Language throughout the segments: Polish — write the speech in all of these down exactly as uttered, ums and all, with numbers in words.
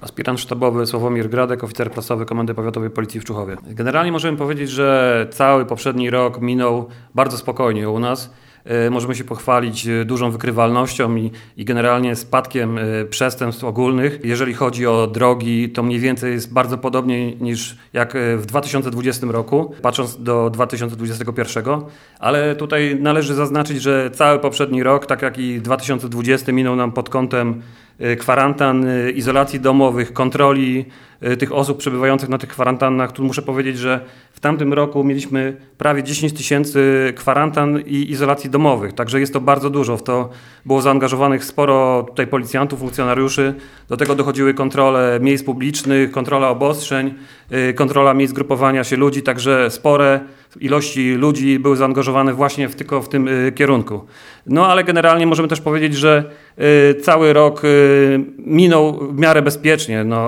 Aspirant sztabowy Sławomir Gradek, oficer prasowy Komendy Powiatowej Policji w Człuchowie. Generalnie możemy powiedzieć, że cały poprzedni rok minął bardzo spokojnie u nas. Możemy się pochwalić dużą wykrywalnością i, i generalnie spadkiem przestępstw ogólnych. Jeżeli chodzi o drogi, to mniej więcej jest bardzo podobnie niż jak w dwa tysiące dwudziestym roku, patrząc do dwa tysiące dwudziestego pierwszego. Ale tutaj należy zaznaczyć, że cały poprzedni rok, tak jak i dwa tysiące dwudziesty, minął nam pod kątem kwarantan, izolacji domowych, kontroli tych osób przebywających na tych kwarantannach. Tu muszę powiedzieć, że w tamtym roku mieliśmy prawie dziesięć tysięcy kwarantan i izolacji domowych, także jest to bardzo dużo. W to było zaangażowanych sporo tutaj policjantów, funkcjonariuszy. Do tego dochodziły kontrole miejsc publicznych, kontrola obostrzeń, kontrola miejsc grupowania się ludzi, także spore ilości ludzi były zaangażowane właśnie w, tylko w tym kierunku. No ale generalnie możemy też powiedzieć, że cały rok minął w miarę bezpiecznie. No,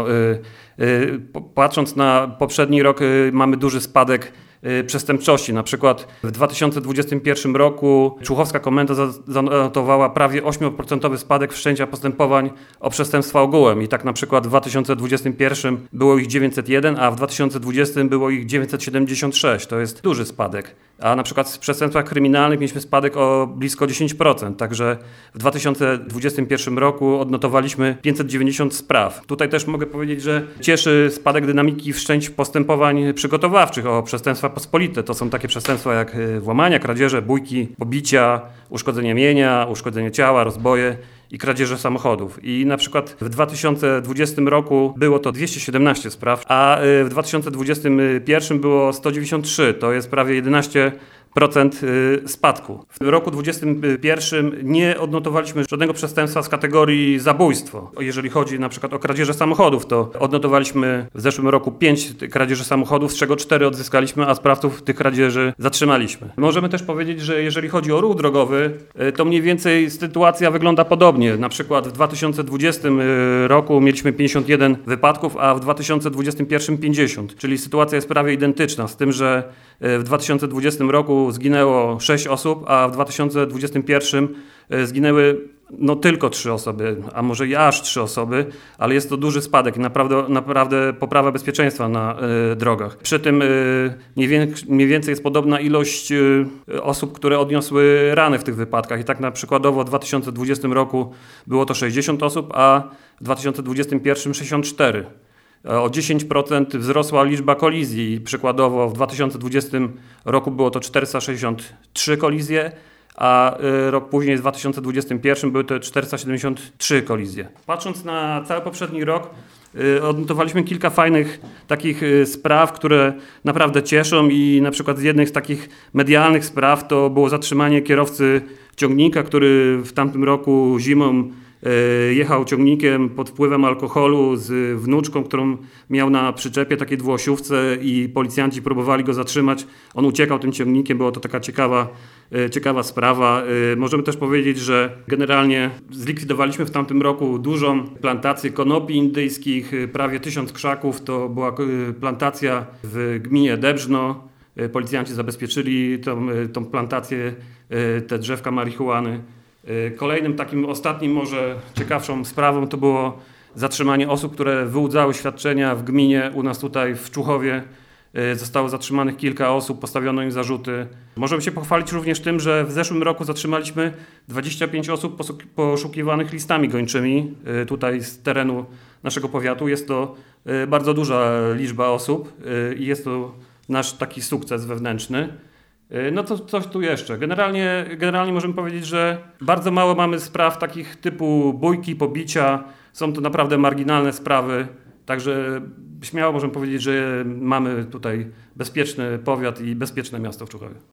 patrząc na poprzedni rok, mamy duży spadek przestępczości. Na przykład w dwa tysiące dwudziestym pierwszym roku Człuchowska Komenda zanotowała prawie ośmioprocentowy spadek wszczęcia postępowań o przestępstwa ogółem. I tak na przykład w dwa tysiące dwudziestym pierwszym było ich dziewięćset jeden, a w dwa tysiące dwudziestym było ich dziewięćset siedemdziesiąt sześć. To jest duży spadek. A na przykład w przestępstwach kryminalnych mieliśmy spadek o blisko dziesięć procent. Także w dwa tysiące dwudziestym pierwszym roku odnotowaliśmy pięćset dziewięćdziesiąt spraw. Tutaj też mogę powiedzieć, że cieszy spadek dynamiki wszczęć postępowań przygotowawczych o przestępstwa pospolite. To są takie przestępstwa jak włamania, kradzieże, bójki, pobicia, uszkodzenie mienia, uszkodzenie ciała, rozboje i kradzieże samochodów. I na przykład w dwa tysiące dwudziestym roku było to dwieście siedemnaście spraw, a w dwa tysiące dwudziestym pierwszym było sto dziewięćdziesiąt trzy. To jest prawie jedenaście procent spadku. W roku dwudziestym pierwszym nie odnotowaliśmy żadnego przestępstwa z kategorii zabójstwo. Jeżeli chodzi na przykład o kradzieże samochodów, to odnotowaliśmy w zeszłym roku pięć kradzieży samochodów, z czego cztery odzyskaliśmy, a sprawców tych kradzieży zatrzymaliśmy. Możemy też powiedzieć, że jeżeli chodzi o ruch drogowy, to mniej więcej sytuacja wygląda podobnie. Na przykład w dwa tysiące dwudziestym roku mieliśmy pięćdziesiąt jeden wypadków, a w dwa tysiące dwudziestym pierwszym pięćdziesiąt. Czyli sytuacja jest prawie identyczna, z tym, że w dwa tysiące dwudziestym roku zginęło sześć osób, a w dwa tysiące dwudziestym pierwszym zginęły no tylko trzy osoby, a może i aż trzy osoby, ale jest to duży spadek i naprawdę, naprawdę poprawa bezpieczeństwa na y, drogach. Przy tym y, mniej, więcej, mniej więcej jest podobna ilość y, osób, które odniosły rany w tych wypadkach. I tak na przykładowo w dwa tysiące dwudziestym roku było to sześćdziesiąt osób, a w dwa tysiące dwudziestym pierwszym sześćdziesiąt cztery. O dziesięć procent wzrosła liczba kolizji. Przykładowo w dwa tysiące dwudziestym roku było to czterysta sześćdziesiąt trzy kolizje, a rok później w dwa tysiące dwudziestym pierwszym były to czterysta siedemdziesiąt trzy kolizje. Patrząc na cały poprzedni rok, odnotowaliśmy kilka fajnych takich spraw, które naprawdę cieszą i na przykład z jednych z takich medialnych spraw to było zatrzymanie kierowcy ciągnika, który w tamtym roku zimą jechał ciągnikiem pod wpływem alkoholu z wnuczką, którą miał na przyczepie, takiej dwuosiówce, i policjanci próbowali go zatrzymać. On uciekał tym ciągnikiem, była to taka ciekawa, ciekawa sprawa. Możemy też powiedzieć, że generalnie zlikwidowaliśmy w tamtym roku dużą plantację konopi indyjskich, prawie tysiąc krzaków. To była plantacja w gminie Debrzno. Policjanci zabezpieczyli tą, tą plantację, te drzewka marihuany. Kolejnym takim ostatnim, może ciekawszą sprawą to było zatrzymanie osób, które wyłudzały świadczenia w gminie. U nas tutaj w Człuchowie zostało zatrzymanych kilka osób, postawiono im zarzuty. Możemy się pochwalić również tym, że w zeszłym roku zatrzymaliśmy dwadzieścia pięć osób poszukiwanych listami gończymi tutaj z terenu naszego powiatu. Jest to bardzo duża liczba osób i jest to nasz taki sukces wewnętrzny. No to coś tu jeszcze. Generalnie, generalnie możemy powiedzieć, że bardzo mało mamy spraw takich typu bójki, pobicia. Są to naprawdę marginalne sprawy. Także śmiało możemy powiedzieć, że mamy tutaj bezpieczny powiat i bezpieczne miasto w Człuchowie.